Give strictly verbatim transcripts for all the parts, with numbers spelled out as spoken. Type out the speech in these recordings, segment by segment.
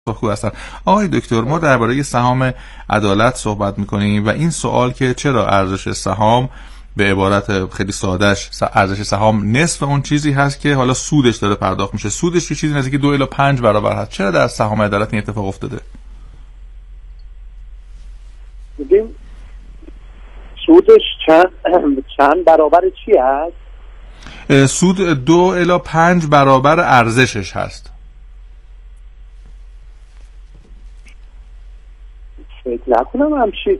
خوب هستن. آقای دکتر، ما درباره سهام عدالت صحبت میکنیم و این سوال که چرا ارزش سهام به عبارت خیلی سادهش ارزش سهام نصف اون چیزی هست که حالا سودش داره پرداخت میشه، سودش که چیزی نزدیک دو الی پنج برابر هست، چرا در سهام عدالت این اتفاق افتاده؟ ببین سودش چند چند برابر چی هست؟ سود دو الی پنج برابر ارزشش هست. فکر نکنم همچین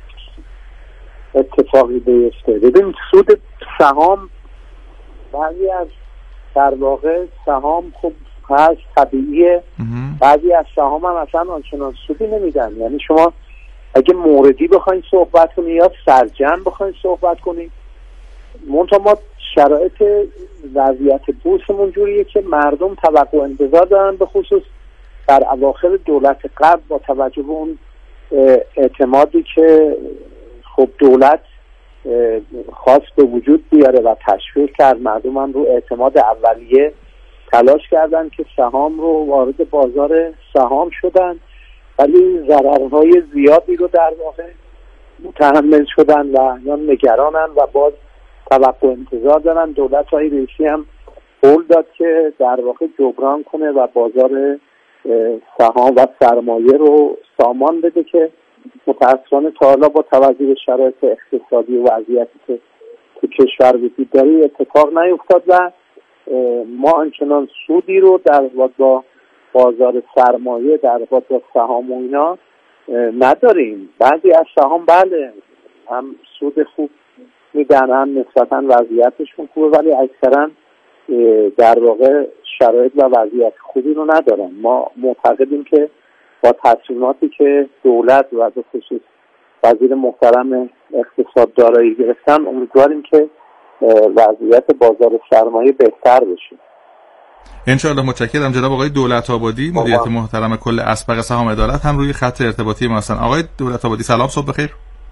اتفاقی بیفته. ببین سود سهام بعضی از در واقع سهام خوب هست طبیعیه، بعضی از سهام هم اصلا آنچنان سودی نمیدن. یعنی شما اگه موردی بخواین صحبت کنید یا سرجم بخواین صحبت کنید، منتها ما شرایط وضعیت بورسمون جوریه که مردم توقع انتظار دارن، به خصوص در اواخر دولت قبل با توجه به اون اعتمادی که خب دولت خواست به وجود بیاره و تشویق کرد، مردم هم رو اعتماد اولیه تلاش کردن که سهام رو وارد بازار سهام شدن، ولی ضررهای زیادی رو در واقع متحمل شدن و یا نگرانن و باز توقع انتظار دارن. دولت های رئیسی هم قول داد که در واقع جبران کنه و بازار سهام و سرمایه رو سامان بده که متأسفانه تا حالا با توجه به شرایط اقتصادی و وضعیتی که تو کشور وجود داره اتفاق نیفتاد و ما آنچنان سودی رو در با بازار سرمایه در با سهام و اینا نداریم. بعضی از سهام بله هم سود خوب میدن، هم نسبتا وضعیتشون خوبه، ولی اکثرا در واقع شرایط و وضعیت خوبی رو ندارن. ما معتقدیم که با تصمیماتی که دولت و به خصوص وزیر محترم اقتصاد دارایی گرفتن امیدواریم که وضعیت بازار سرمایه بهتر بشه. انشاءالله. متشکرم. جناب آقای دولت آبادی، مدیریت محترم کل اسبق سهام عدالت هم روی خط ارتباطی ما هستن. آقای دولت آبادی سلام، صبح بخیر.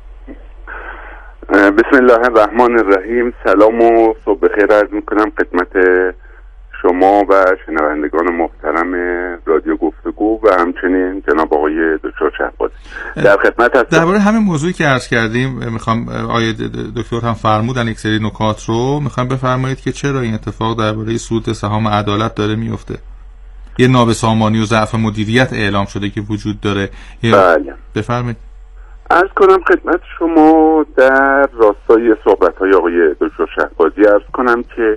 بسم الله الرحمن الرحیم. سلام و صبح بخیر عرض میکنم خدمت شما و شنوندگان محترم رادیو گفتگو و همچنین جناب آقای دکتر شهبازی. در خدمت هستم. درباره همین موضوعی که عرض کردیم میخوام آقای دکتر هم فرمودن یک سری نکات رو، میخوام بفرمایید که چرا این اتفاق درباره سود سهام عدالت داره میفته؟ یه نابسامانی و ضعف مدیریت اعلام شده که وجود داره. بله. بفرمایید. عرض کنم خدمت شما در راستای صحبت‌های آقای دکتر شهبازی عرض کنم که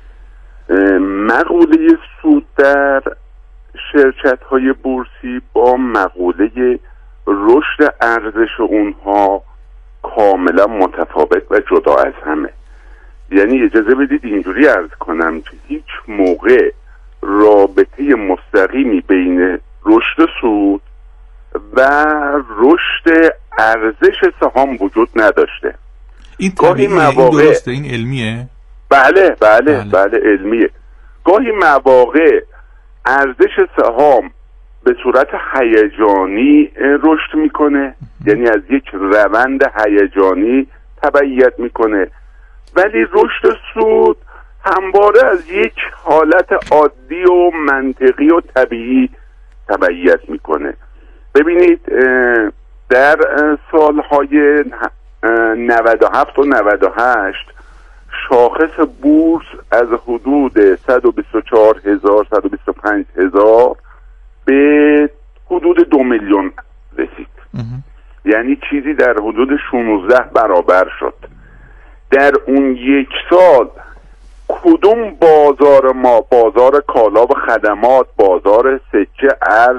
مقوله سود در شرکت‌های بورسی با مقوله رشد ارزش اونها کاملا متفاوت و جدا از همه. یعنی اجازه بدید اینجوری عرض کنم که هیچ موقع رابطه مستقیمی بین رشد سود و رشد ارزش سهام وجود نداشته. این طبیعیه، این درسته، این علمیه؟ بله بله بله, بله علمیه. گاهی مواقع ارزش سهام به صورت هیجانی رشد میکنه، یعنی از یک روند هیجانی تبعیت میکنه، ولی رشد سود همواره از یک حالت عادی و منطقی و طبیعی تبعیت میکنه. ببینید در سالهای نود و هفت و نود و هشت شاخص بورس از حدود صد و بیست و چهار هزار صد و بیست و پنج هزار به حدود دو میلیون رسید. یعنی چیزی در حدود شانزده برابر شد. در اون یک سال کدوم بازار ما، بازار کالا و خدمات، بازار سکه ارز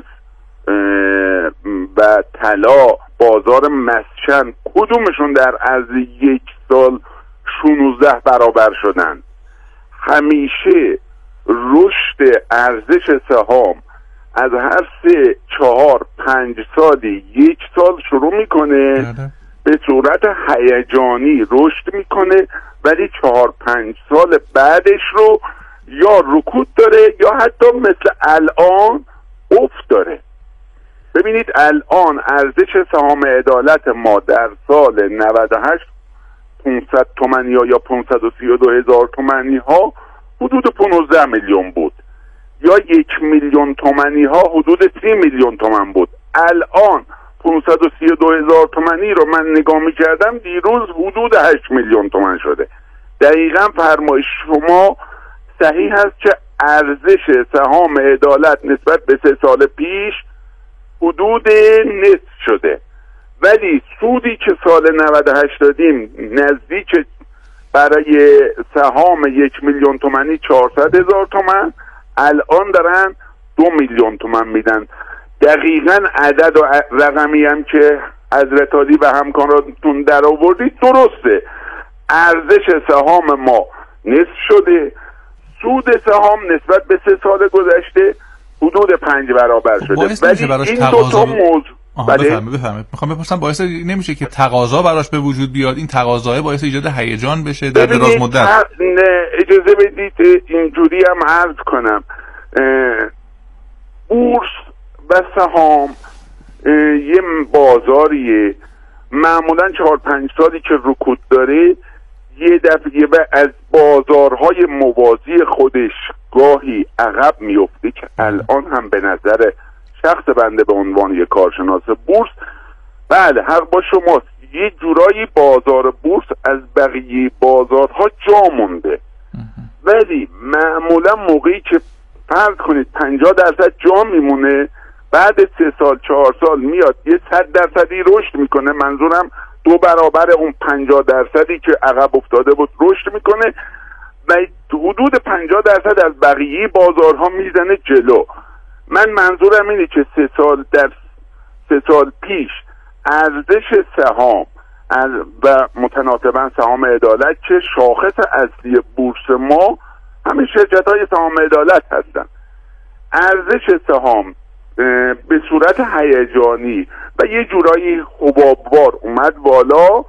و طلا، بازار مسکن، کدومشون در عرض یک سال شانزده برابر شدن؟ همیشه رشد ارزش سهام از هر سه چهار پنج سالی یک سال شروع میکنه به صورت هیجانی رشد میکنه، ولی چهار پنج سال بعدش رو یا رکود داره یا حتی مثل الان افت داره. ببینید الان ارزش سهام عدالت ما در سال نود و هشت پانصد تومانی ها یا پانصد و سی و دو هزار تومانی ها حدود پانزده میلیون بود. یا یک میلیون تومنی ها حدود سی میلیون تومن بود. الان پانصد و سی و دو هزار تومنی رو من نگاه میکردم دیروز حدود هشت میلیون تومن شده. دقیقا فرمایش شما صحیح هست که ارزش سهام عدالت نسبت به سه سال پیش حدود نصف شده، ولی سودی که سال نود و هشت دادیم نزدیک برای سهام یک میلیون تومنی چهارصد هزار تومن، الان دارن دو میلیون تومن میدن. دقیقاً عدد و رقمی هم که حضرت عالی و همکاراتون در آوردید درسته. ارزش سهام ما نصف شده، سود سهام نسبت به سه سال گذشته حدود پنج برابر شده. ولی این دو تا موضوع بفهمید بفهمید میخوام بپرسم باعث نمیشه که تقاضا براش به وجود بیاد؟ این تقاضا باعث ایجاد هیجان بشه در دراز مدت؟ اجازه بدید اینجوری هم عرض کنم، بورس و سهام یه بازاریه، معمولا چهار پنج سالی که رکود داره یه دفعه از بازارهای موازی خودش گاهی عقب میفته که الان هم به نظر شخص بنده به عنوان یک کارشناس بورس بله حق با شماست، یه جورایی بازار بورس از بقیه بازارها جا مونده، ولی معمولا موقعی که فرض کنید پنجاه درصد جا میمونه بعد سه سال چهار سال میاد یه صد درصدی رشد میکنه، منظورم دو برابر اون پنجاه درصدی که عقب افتاده بود رشد میکنه و حدود پنجاه درصد از بقیه بازارها میزنه جلو. من منظورم اینه که سه سال در سه سال پیش ارزش سهام و متناسباً سهام عدالت که شاخص اصلی بورس ما همین شرکت های سهام عدالت هستن، ارزش سهام به صورت هیجانی و یه جورایی حبابوار اومد بالا،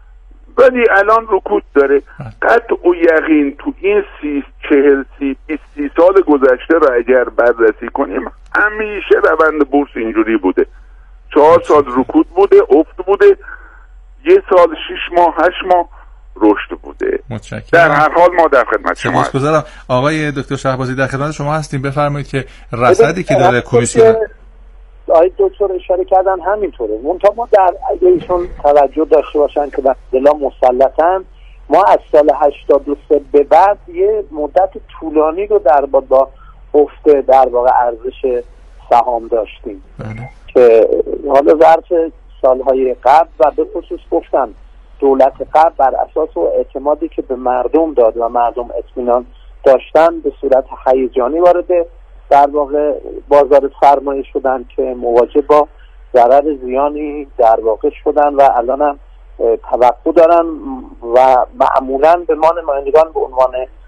ولی الان رکود داره. قطع و یقین تو این سی چهل سی بیست سال گذشته را اگر بررسی کنیم همیشه روند بورس اینجوری بوده، چهار سال رکود بوده، افت بوده، یه سال شش ماه هشت ماه رشد بوده. متشکرم. در هر حال ما در خدمت شما هستیم. سپاسگزارم. آقای دکتر شهبازی در خدمت شما هستیم، بفرمایید که رصدی که داره کمیسیون آقای دکتر اشاره کردن همینطوره. منتها ما در اگه ایشون توجه داشته باشن که به اصطلاح مسلطن ما از سال هشتاد و سه به بعد یه مدت طولانی رو در با افت در واقع ارزش سهام داشتیم بله. که حالا ظرف سالهای قبل و به خصوص گفتم دولت قبل بر اساس و اعتمادی که به مردم داد و مردم اطمینان داشتن به صورت هیجانی وارد در واقع بازار سرمایه شدن که مواجه با ضرر زیانی در واقع شدن و الان هم توقع دارن و معمولا به ما نمایندگان به عنوان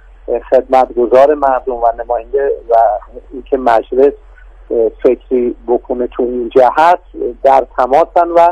خدمتگزار مردم و نماینده و اینکه مجلس فکری بکنه تو این جهت در تماسن و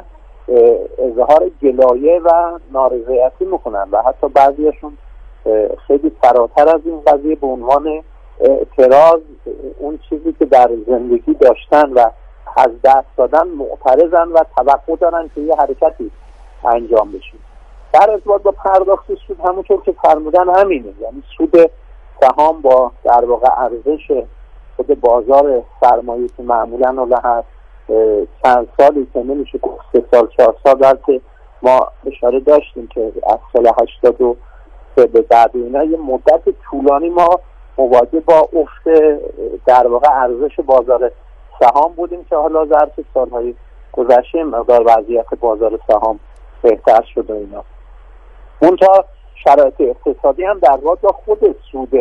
اظهار گلایه و نارضایتی میکنن و حتی بعضیشون خیلی فراتر از این قضیه به عنوان اعتراض اون چیزی که در زندگی داشتن و از دست دادن معترضن و توقع دارن که یه حرکتی انجام بشه. در ارتباط با پرداخت سود همونطور که فرمودن همینه، یعنی سود سهام با در واقع ارزش خود بازار سرمایه که معمولا اون هست چند سالی که نمیشه گفت سه سال چهار سال بلکه ما اشاره داشتیم که از سال هشتاد و سه به بعد اینا یه مدت طولانی ما مواجه با افت در واقع ارزش بازار سهام بودیم که حالا ظرف سالهای گذشته مقدار وضعیت بازار سهام بهتر شد و اینا. منتها شرایط اقتصادی هم در واقع خود سود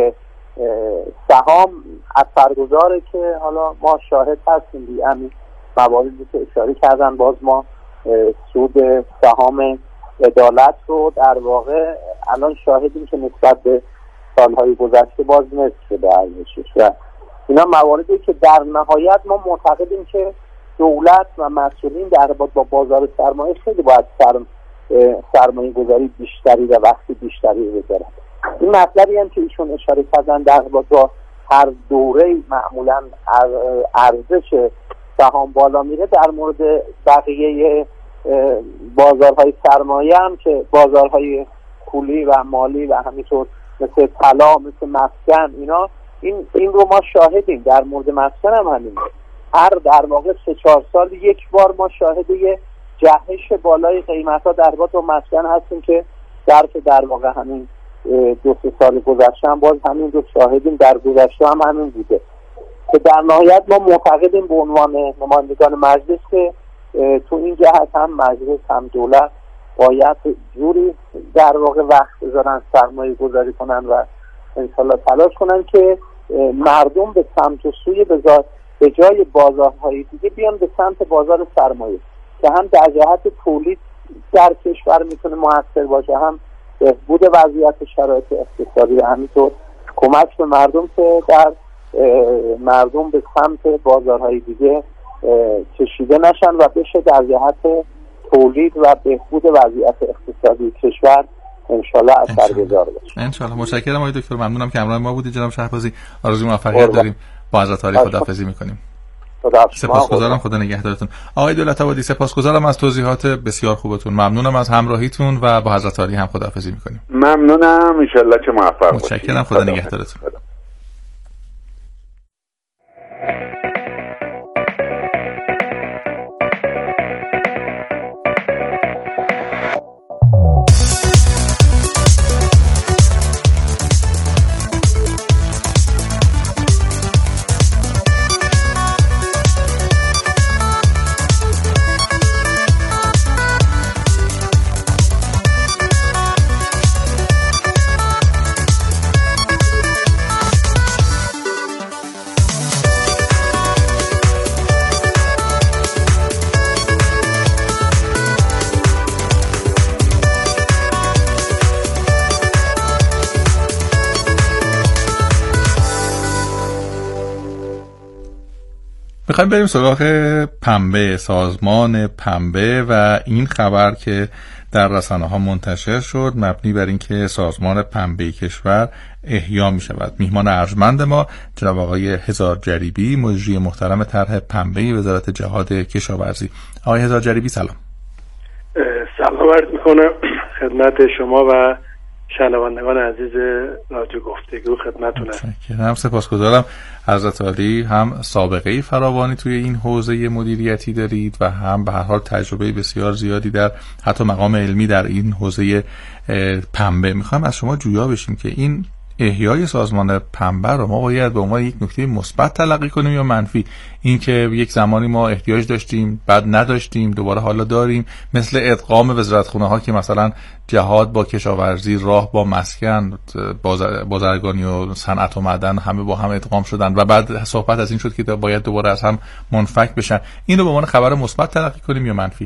سهام اثرگذاره که حالا ما شاهد هستیم دیگه، همین مواردی که اشاره کردن باز ما سود سهام عدالت رو در واقع الان شاهدیم که نسبت به سالهای گذشته باز نصف شده ارزشش و اینا مواردی که در نهایت ما معتقدیم که دولت و مسئولین در ارتباط با بازار سرمایه خیلی باید سرم سرمایه گذاری بیشتری و وقتی بیشتری بذارن. این مطلبی هم که ایشون اشاره کردن در ارتباط با هر دوره معمولا ارزش سهام بالا میره، در مورد بقیه بازارهای سرمایه هم که بازارهای پولی و مالی و همینطور مثل طلا مثل مسکن اینا این این رو ما شاهدیم. در مورد مسکن هم همین، هر در واقع سه چهار سال یک بار ما شاهد یه جهش بالای قیمت‌ها در باب مسکن هستیم که در در واقع همین دو سه سال گذشته هم باز همین رو شاهدیم، در گذشته هم همین بوده که در نهایت ما معتقدیم به عنوان نمایندگان مجلس که تو این جهت هم مجلس هم دولت باید جوری در واقع وقت بذارن، سرمایه گذاری کنن و انشالله تلاش کنن که مردم به سمت و سوی به جای بازارهای دیگه بیان به سمت بازار سرمایه که هم در جهت تولید در کشور میتونه موثر باشه، هم بهبود وضعیت شرایط اقتصادی و همینطور کمک به مردم که در مردم به سمت بازارهای دیگه کشیده نشن و بشه در جهت تولید و بهبود وضعیت اقتصادی کشور انشالله اثرگذار باشه. انشالله. متشکرم آقای دکتر، ممنونم که همراه ما بودید. جناب شهبازی آرزوی موفقیت داریم. با حضرت عالی خداحافظی میکنیم. سپاسگزارم، خدا نگهدارتون. آقای دولت‌آبادی سپاسگزارم از توضیحات بسیار خوبتون، ممنونم از همراهیتون و با حضرت عالی هم خداحافظی میکنیم. ممنونم، ان شاءالله که موفق باشید. متشکرم، خدا نگهدارتون. میخوایم بریم سراغ پنبه، سازمان پنبه و این خبر که در رسانه ها منتشر شد مبنی بر اینکه سازمان پنبه کشور احیا می شود. میهمان ارجمند ما جناب آقای هزار جریبی، مجری محترم طرح پنبه وزارت جهاد کشاورزی. آقای هزار جریبی سلام. سلام عرض میکنم خدمت شما و شنوندگان عزیز رادیو گفتگو. خدمتتون هستم. سپاسگزارم. حضرت عالی هم سابقه فراوانی توی این حوزه مدیریتی دارید و هم به هر حال تجربه بسیار زیادی در حتی مقام علمی در این حوزه پنبه. میخوایم از شما جویا بشیم که این احیای سازمان پنبه رو ما باید به عنوان یک نکته مثبت تلقی کنیم یا منفی؟ اینکه یک زمانی ما احتیاج داشتیم بعد نداشتیم دوباره حالا داریم، مثل ادغام وزارتخونه ها که مثلا جهاد با کشاورزی، راه با مسکن، بازرگانی و صنعت و معدن همه با هم ادغام شدن و بعد صحبت از این شد که باید دوباره از هم منفک بشن. این رو به عنوان خبر مثبت تلقی کنیم یا منفی؟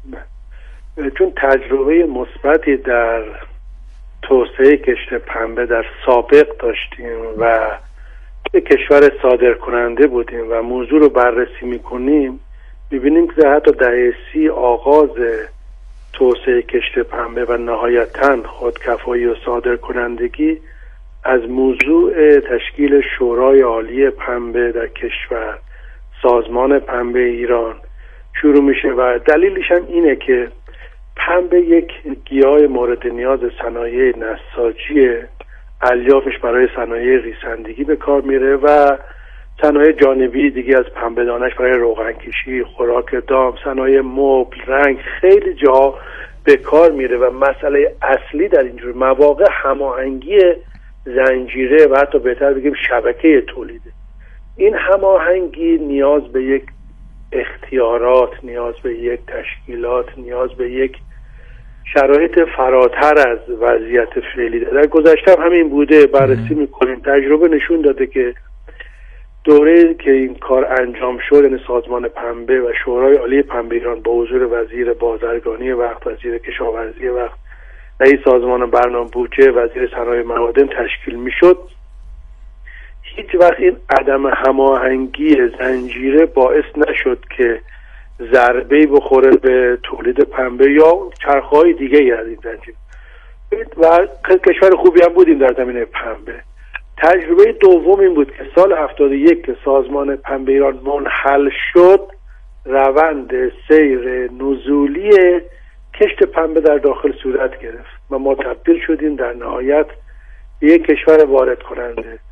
چون تجربه مثبتی در توسعه کشت پنبه در سابق داشتیم و به کشور صادر کننده بودیم و موضوع رو بررسی میکنیم، میبینیم که حتی دهه سی آغاز توسعه کشت پنبه و نهایتاً خودکفایی و صادر کنندگی از موضوع تشکیل شورای عالی پنبه در کشور، سازمان پنبه ایران شروع میشه و دلیلش هم اینه که پنبه یک گیاه مورد نیاز صنایع نساجیه، الیافش برای صنایع ریسندگی به کار میره و صنایع جانبی دیگه از پنبه دانش برای روغن کشی، خوراک دام، صنایع مبل، رنگ، خیلی جا به کار میره و مسئله اصلی در اینجور مواقع هماهنگی زنجیره و حتی بهتر بگیم شبکه تولیده. این هماهنگی نیاز به یک اختیارات، نیاز به یک تشکیلات، نیاز به یک شرایط فراتر از وضعیت فعلی داره. در گذشته هم همین بوده. بررسی میکنیم، تجربه نشون داده که دوره که این کار انجام شد، یعنی سازمان پنبه و شورای عالی پنبه ایران با حضور وزیر بازرگانی وقت، وزیر کشاورزی وقت، رئیس سازمان برنامه بودجه، وزیر صنایع معادن تشکیل میشد، هیچ وقت این عدم هماهنگی زنجیره باعث نشد که ضربه‌ای بخوره به تولید پنبه یا چرخه‌های دیگه از این زنجیره و کشور خوبی هم بودیم در زمینه پنبه. تجربه دوم این بود که سال هفتاد و یک که سازمان پنبه ایران منحل شد، روند سیر نزولی کشت پنبه در داخل صورت گرفت و ما تبدیل شدیم در نهایت به یک کشور وارد کننده.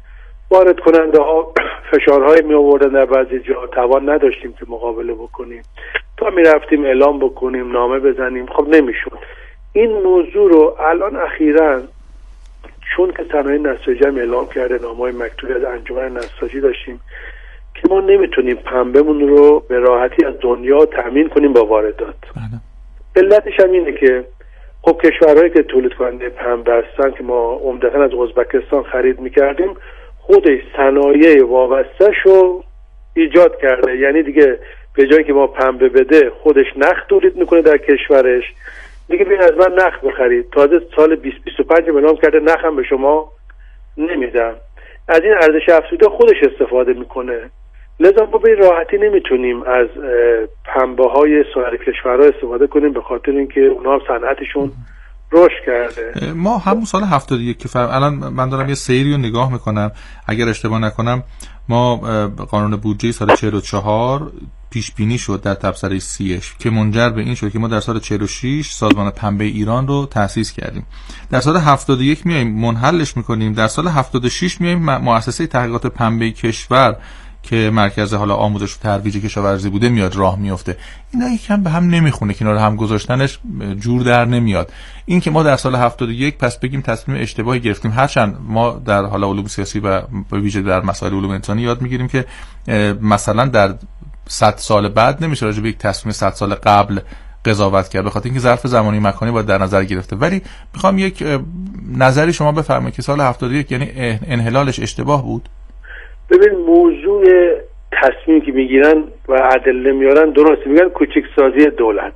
وارد کننده ها فشارهای می آوردن، در بعضی جا توان نداشتیم که مقابله بکنیم، تا می رفتیم اعلام بکنیم، نامه بزنیم، خب نمیشد. این موضوع رو الان اخیراً چون که صنایع نساجی هم اعلام کرده، نامه‌های مکتوبی از انجمن نساجی داشتیم که ما نمیتونیم پنبهمون رو به راحتی از دنیا تامین کنیم با واردات. علتش هم اینه که خب کشورهایی که تولید کننده پنبه هستن که ما عمدتاً از ازبکستان خرید میکردیم، خودش صنایع وابسته‌ش رو ایجاد کرده، یعنی دیگه به جایی که ما پنبه بده خودش نخ تولید میکنه در کشورش، دیگه بین از من نخ بخرید. تازه سال بیست بیست و پنج اعلام کرده نخم به شما نمیدم. از این ارزش افزوده خودش استفاده میکنه. لذا ما به راحتی نمیتونیم از پنبه های سایر کشورها استفاده کنیم، به خاطر اینکه اونها صنعتشون رشد کرده. ما همون سال هفتاد و یک که فهم... الان من دارم یه سیری رو نگاه میکنم، اگر اشتباه نکنم ما قانون بودجه سال چهل و چهار پیش بینی شد در تبصره سیش که منجر به این شد که ما در سال چهل و شش سازمان پنبه ایران رو تأسیس کردیم. در سال هفتاد و یک میایم منحلش میکنیم، در سال هفتاد و شش میایم مؤسسه تحقیقات پنبه کشور که مرکز حالا آموزش و ترویج کشاورزی بوده میاد راه میفته. اینا یکم به هم نمیخونه، کنار هم گذاشتنش جور در نمیاد. این که ما در سال هفتاد و یک پس بگیم تصمیم اشتباهی گرفتیم، هرچند ما در حالا علوم سیاسی و به ویژه در مسائل علوم انسانی یاد میگیریم که مثلا در صد سال بعد نمیشه راجع به یک تصمیم صد سال قبل قضاوت کرد، به خاطر اینکه ظرف زمانی مکانی باید در نظر گرفته. ولی میخوام یک نظری شما بفرمایید که سال هفتاد و یک یعنی انحلالش اشتباه بود. ببین موضوع تصمیم که میگیرن و ادله میارن درست میگن کوچیک سازی دولت،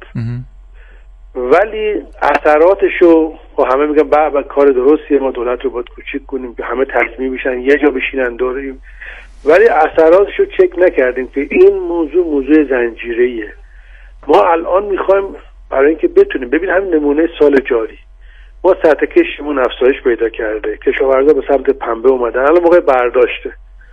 ولی اثراتشو و همه میگن بابا کار درستیه، ما دولت رو باید کوچیک کنیم که همه تصمیم بشن یه جا بشینن دوریم، ولی اثراتشو چک نکردیم که این موضوع موضوع زنجیره‌ایه. ما الان میخوایم برای اینکه بتونیم ببین همین نمونه سال جاری ما سطح کشتمون افزایش پیدا کرده، کشاورزا به سمت پنبه اومدن، الان موقع برداشته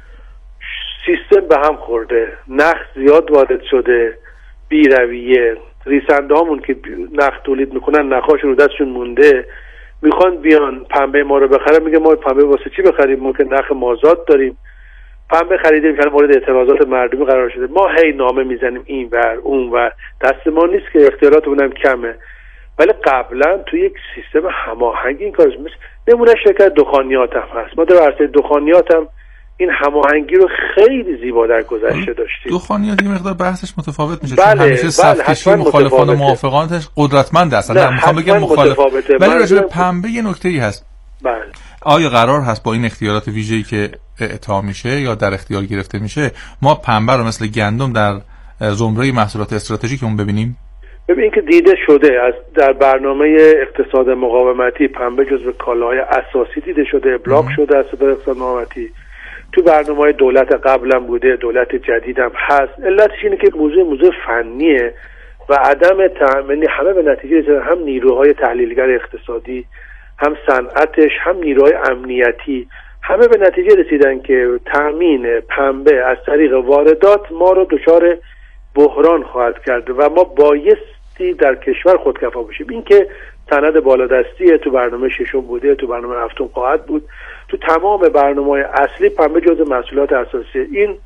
سیستم به هم خورده، نخ زیاد وارد شده، بیرویه، ریسنده هامون که نخ تولید میکنن نخاشون رو دستشون مونده، میخوان بیان پنبه ما رو بخرن، میگه ما پنبه واسه چی بخریم، ما که نخ مازاد داریم، پنبه خریده میشن مورد اعتراضات مردمی قرار شده. ما هی نامه میزنیم این ور اون ور، دست ما نیست که اختیاراتمون هم کمه، ولی قبلا توی یک سیستم هماهنگی این کارش مثل نمونه شرکت دخانیات هم هست. ما در عرصه دخانیات هم این هماهنگی رو خیلی زیبا در گذشته داشتیم. دخانیات یه مقدار بحثش متفاوت میشه، بله، چون همیشه صف‌کشی مخالفان و موافقانش قدرتمند هستن. نه میخوام بگم مخالف، ولی راجع به پنبه یه نکته‌ای هست. بله. آیا قرار هست با این اختیارات ویژه‌ای که اعطا میشه یا در اختیار گرفته میشه ما پنبه رو مثل گندم در زمره محصولات استراتژیکمون ببینیم؟ ببین که دیده شده از در برنامه اقتصاد مقاومتی پنبه جزو کالاهای اساسی دیده شده، ابلاغ شده از سپاه اقتصاد مقاومتی، تو برنامه‌های دولت قبلا بوده، دولت جدیدم هست. علتش اینه که موضوع موضوع فنیه و عدم تأمین همه به نتیجه رسیدن، هم نیروهای تحلیلگر اقتصادی، هم صنعتش، هم نیروهای امنیتی، همه به نتیجه رسیدن که تأمین پنبه از طریق واردات ما رو دچار بحران خواهد کرد و ما بایستی در کشور خودکفا باشیم. این که سند بالادستیه، تو برنامه ششم بوده، تو برنامه هفتم خواهد بود، تو تمام برنامه‌های اصلی پنبه جزو محصولات اساسیه. این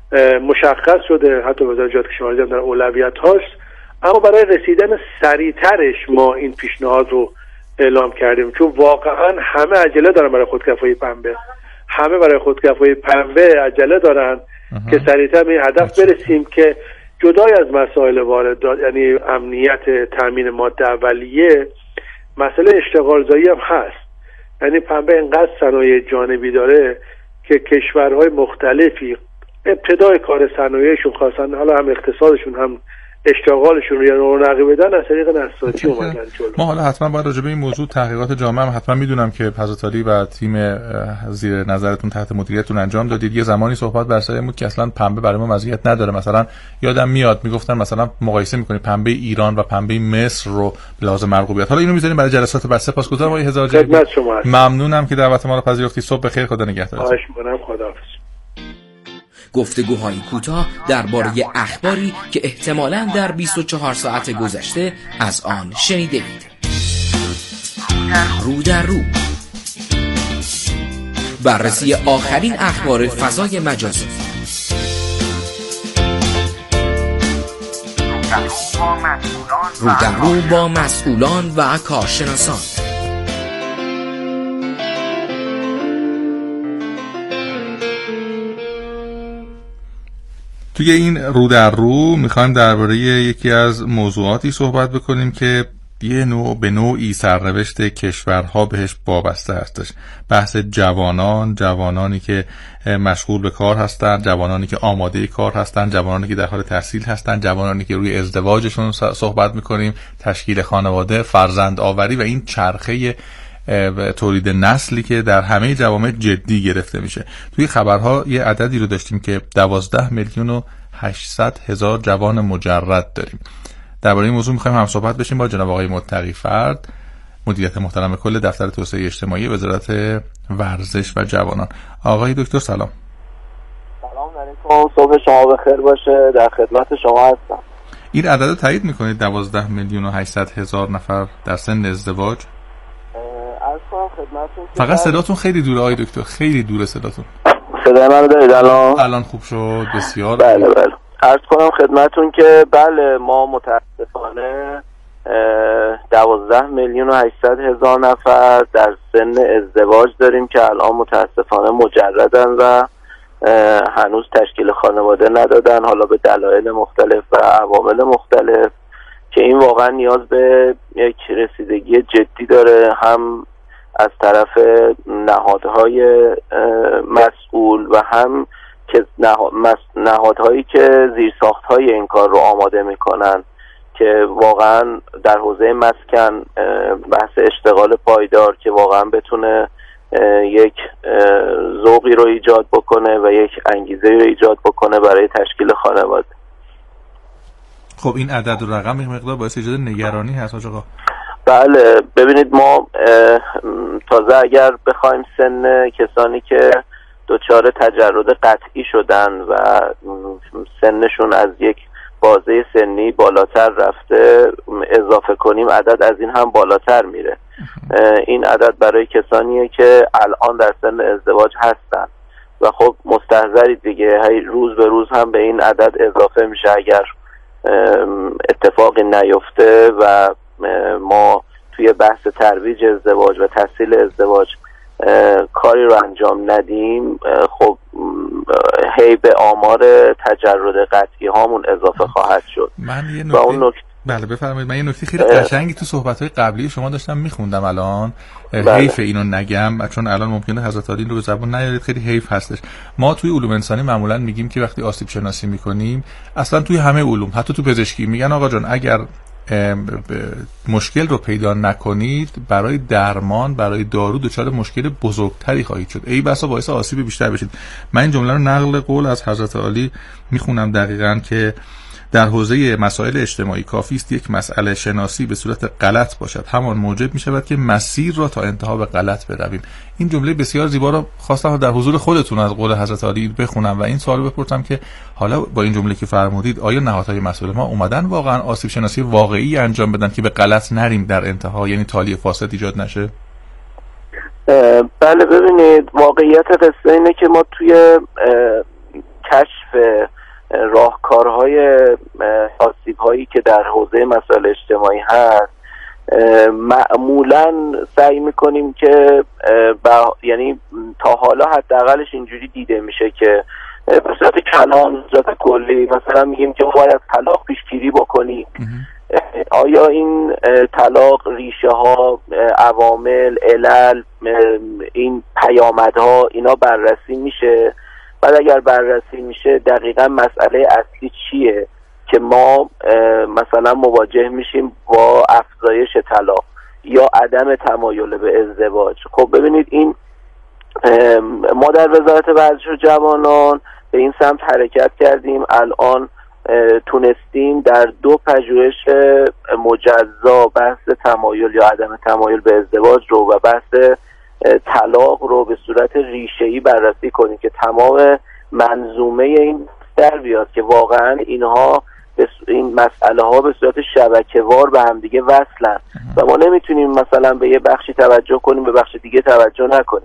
مشخص شده، حتی وزارت کشاورزی هم در اولویت هاست. اما برای رسیدن سریعترش ما این پیشنهاد رو اعلام کردیم، چون واقعا همه عجله دارن برای خودکفایی پنبه، همه برای خودکفایی پنبه عجله دارن که سریعتر به هدف برسیم که جدای از مسائل واردات، یعنی امنیت تامین ماده اولیه، مسئله اشتغال زایی هم هست. یعنی پنبه اینقدر صنایع جانبی داره که کشورهای مختلفی ابتدای کار صنایعشون خواستن حالا هم اقتصادشون هم اشتغالشون رو یا رونقی بدن از طریق نساجی اومدن جلو. ما حالا حتما باید راجع به این موضوع تحقیقات جامع هم حتما میدونم که پزاتاری و تیم زیر نظرتون تحت مدیریتتون انجام دادید. یه زمانی صحبت بر سر این بود که اصلا پنبه برای ما مزیت نداره. مثلا یادم میاد میگفتن مثلا مقایسه میکنید پنبه ایران و پنبه مصر رو به لحاظ مرغوبیت. حالا اینو میذاریم برای جلسات بعد. سپاسگزارم آقای هزار جایی. ممنونم که دعوت ما رو پذیرفتید. صبح بخیر، خدا نگهدار. خواهش می‌کنم، خداحافظ. گفتگوهای کوتاه درباره اخباری که احتمالاً در بیست و چهار ساعت گذشته از آن شنیدید. رو در رو بررسی آخرین اخبار فضای مجازی. رو در رو با مسئولان و کارشناسان. توی این رو در رو میخوایم درباره یکی از موضوعاتی صحبت بکنیم که یه نوع به نوعی سرنوشت کشورها بهش وابسته هستش. بحث جوانان، جوانانی که مشغول به کار هستن، جوانانی که آماده کار هستن، جوانانی که در حال تحصیل هستن، جوانانی که روی ازدواجشون صحبت میکنیم، تشکیل خانواده، فرزند آوری و این چرخه تولید نسلی که در همه جوامع جدی گرفته میشه. توی خبرها یه عددی رو داشتیم که دوازده میلیون و هشتصد هزار جوان مجرد داریم. درباره این موضوع میخوایم هم صحبت بشیم با جناب آقای متقی فرد، مدیریت محترم کل دفتر توسعه اجتماعی وزارت ورزش و جوانان. آقای دکتر سلام. سلام علیکم، صبح شما بخیر باشه. در خدمت شما هستم. این عدد رو تایید میکنید؟ دوازده میلیون و هشتصد هزار نفر در سن ازدواج. عرض کنم خدمتتون فقط صداتون خیلی دوره آقای دکتر، خیلی دوره صداتون. صدای منو دارید الان؟ الان خوب شد، بسیار. بله بله. عرض کنم خدمتتون که بله ما متاسفانه دوازده میلیون و هشتصد هزار نفر در سن ازدواج داریم که الان متاسفانه مجردن و هنوز تشکیل خانواده ندادن، حالا به دلایل مختلف و عوامل مختلف که این واقعا نیاز به یک رسیدگی جدی داره، هم از طرف نهادهای مسئول و هم که نهادهایی که زیرساخت‌های این کار رو آماده میکنن که واقعا در حوزه مسکن بحث اشتغال پایدار که واقعا بتونه یک ذوقی رو ایجاد بکنه و یک انگیزه رو ایجاد بکنه برای تشکیل خانواده. خب این عدد و رقم یک مقدار باعث ایجاد نگرانی هست آقا. بله ببینید ما تازه اگر بخوایم سن کسانی که دچار تجرد قطعی شدن و سنشون از یک بازه سنی بالاتر رفته اضافه کنیم، عدد از این هم بالاتر میره. این عدد برای کسانیه که الان در سن ازدواج هستن و خب مستحضرید دیگه، هی روز به روز هم به این عدد اضافه میشه اگر اتفاقی نیفته و ما توی بحث ترویج ازدواج و تسهیل ازدواج کاری رو انجام ندیم، خب هی به آمار تجرد قطعی هامون اضافه خواهد شد. من یه نکته اون نکته بله بفرمایید. من یه نکته خیلی قشنگی تو صحبت‌های قبلی شما داشتم میخوندم الان، بله. حیف اینو نگم چون الان ممکنه حضرت عالی رو به زبان نیارید، خیلی حیف هستش. ما توی علوم انسانی معمولا میگیم که وقتی آسیب شناسی میکنیم، اصلا توی همه علوم حتی تو پزشکی میگن آقا جان اگر مشکل رو پیدا نکنید برای درمان، برای دارو دچار مشکل بزرگتری خواهید شد، ای بسا باعث آسیب بیشتر بشید. من این جمله رو نقل قول از حضرت عالی میخونم دقیقاً که در حوزه مسائل اجتماعی کافی است یک مسئله شناسی به صورت غلط باشد، همان موجب می شود که مسیر را تا انتها به غلط برویم. این جمله بسیار زیبا را خواستم در حضور خودتون از قول حضرت عالی بخونم و این سوال بپرسم که حالا با این جمله که فرمودید آیا نهادهای مسئول ما اومدن واقعا آسیب شناسی واقعی انجام بدن که به غلط نریم در انتها، یعنی تالی فاسد ایجاد نشه؟ بله ببینید واقعیت قصه اینه که ما توی کشف راهکارهای آسیب‌هایی که در حوزه مسائل اجتماعی هست معمولاً سعی می‌کنیم که با... یعنی تا حالا حداقلش اینجوری دیده میشه که به صورت کلان، به صورت کلی مثلا میگیم که باید از طلاق پیشگیری بکنیم. آیا این طلاق ریشه ها، عوامل، علل، این پیامدها اینا بررسی میشه؟ بعد اگر بررسی میشه دقیقا مسئله اصلی چیه که ما مثلا مواجه میشیم با افزایش طلاق یا عدم تمایل به ازدواج؟ خب ببینید این ما در وزارت ورزش و جوانان به این سمت حرکت کردیم. الان تونستیم در دو پژوهش مجزا بحث تمایل یا عدم تمایل به ازدواج رو و بحث طلاق رو به صورت ریشه‌ای بررسی کنیم که تمام منظومه این در بیاد که واقعا اینها این مسئله ها به صورت شبکه‌وار به هم دیگه وصلن و ما نمیتونیم مثلا به یه بخشی توجه کنیم به بخش دیگه توجه نکنیم.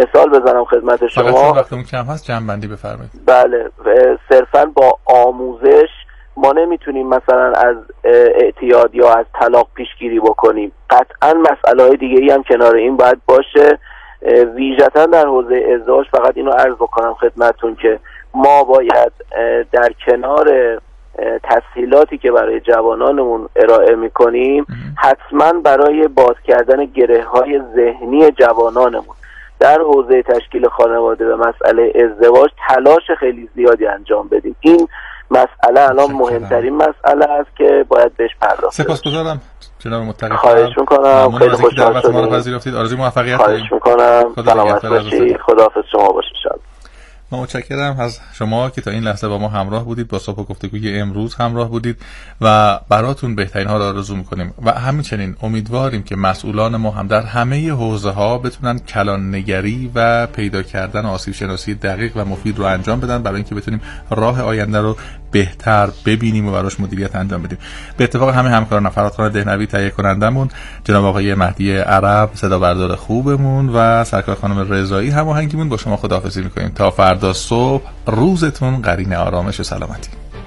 مثال بزنم خدمت شما. فقط وقتمون کم هست جمع‌بندی بفرمایید. بله، صرفاً با آموزش ما نمیتونیم مثلا از اعتیاد یا از طلاق پیشگیری بکنیم. قطعاً مسئله‌های دیگه‌ای هم کنار این باید باشه. ویژه‌تاً در حوزه ازدواج فقط اینو عرض بکنم خدمتتون که ما باید در کنار تسهیلاتی که برای جوانانمون ارائه میکنیم حتما برای باز کردن گره‌های ذهنی جوانانمون در حوزه تشکیل خانواده و مسئله ازدواج تلاش خیلی زیادی انجام بدیم. این مسئله الان مهمترین مسئله است که باید بهش پرداخت بشه. سپاسگزارم جناب متقی. خواهش میکنم، خیلی خوشحال شدم. پذیرفتید. آرزوی موفقیت دارم. خواهش میکنم. سلامت باشید. خداحافظ شما باشید. ما متشکرم از شما که تا این لحظه با ما همراه بودید، با صبح گفتگوی امروز همراه بودید و براتون بهترین ها را آرزو میکنیم و همچنین امیدواریم که مسئولان ما هم در همه حوزه ها بتونن کلان نگری و پیدا کردن آسیب شناسی دقیق و مفید رو انجام بدن برای اینکه بتونیم راه آینده رو بهتر ببینیم و براش مدیریت انجام بدیم. به اتفاق همه همکاران فرادخان دهنوی تهیه کنندمون جناب آقای مهدی عرب صدا بردار خوبمون و سرکار خانم رضایی هماهنگیمون با شما خداحافظی میکنیم تا فردا صبح. روزتون قرین آرامش و سلامتی.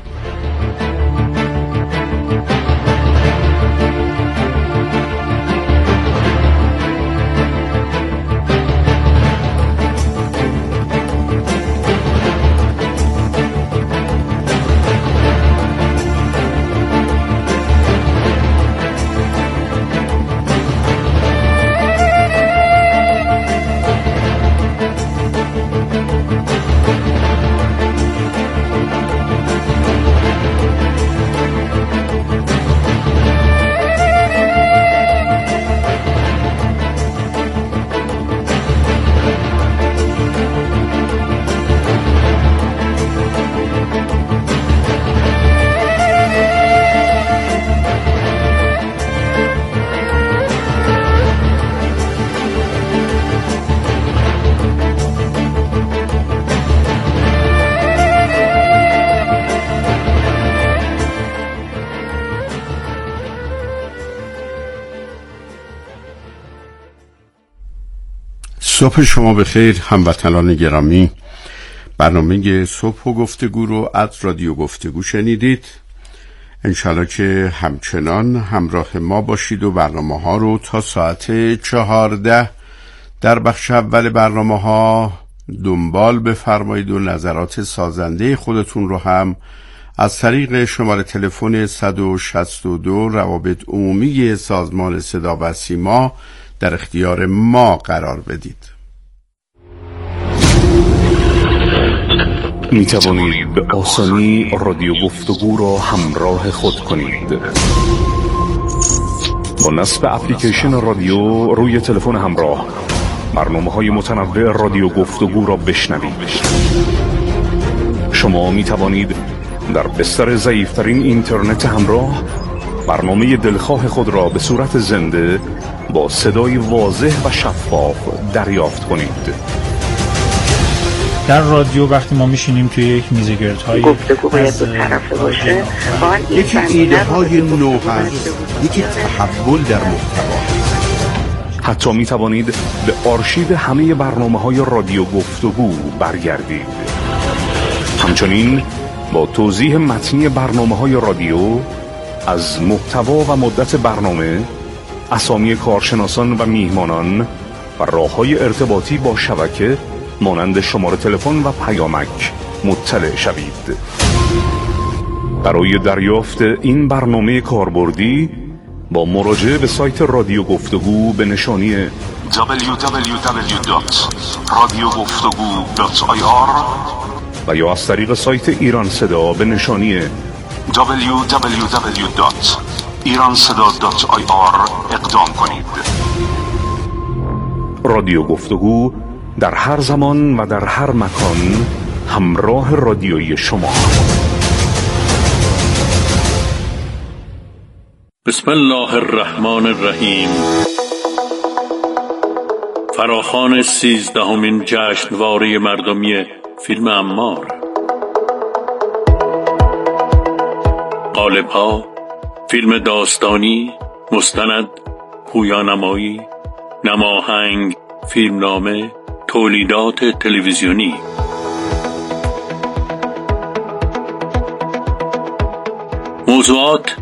صبح شما بخیر هموطنان گرامی. برنامه صبح و گفتگو رو از رادیو گفتگو شنیدید. انشالله که همچنان همراه ما باشید و برنامه ها رو تا ساعت چهارده در بخش اول برنامه ها دنبال بفرمایید و نظرات سازنده خودتون رو هم از طریق شماره تلفن صد و شصت و دو روابط عمومی سازمان صدا و سیما در اختیار ما قرار بدید. می توانید به آسانی رادیو گفتگو را همراه خود کنید. با نصب اپلیکیشن رادیو روی تلفن همراه برنامه‌های متنوع رادیو گفتگو را بشنوید. شما می توانید در بستر ضعیف‌ترین اینترنت همراه برنامه دلخواه خود را به صورت زنده با صدای واضح و شفاف دریافت کنید. در رادیو وقتی ما میشینیم توی یک میزگردهای گفتگو باید دو طرفه باشه، یکی ایده های نو هست، یکی تحول در محتوا. حتی می توانید به آرشیو همه برنامه های رادیو گفتگو برگردید. همچنین با توضیح متنی برنامه های رادیو از محتوا و مدت برنامه، اسامی کارشناسان و میهمانان و راه‌های ارتباطی با شبکه مانند شماره تلفن و پیامک مطلع شوید. برای دریافت این برنامه کاربردی با مراجعه به سایت رادیو گفتگو به نشانی دبلیو دبلیو دبلیو دات رادیو گفتگو دات آی آر و یا از طریق سایت ایران صدا به نشانی دبلیو دبلیو دبلیو دات ایران صدا دات آی آر اقدام کنید. رادیو گفتگو در هر زمان و در هر مکان همراه رادیویی شما. بسم الله الرحمن الرحیم. فراخوان سیزدهمین جشنواره مردمی فیلم عمار. قالب‌ها: فیلم داستانی، مستند، پویانمایی، نماهنگ، فیلمنامه، تولیدات تلویزیونی. موضوعات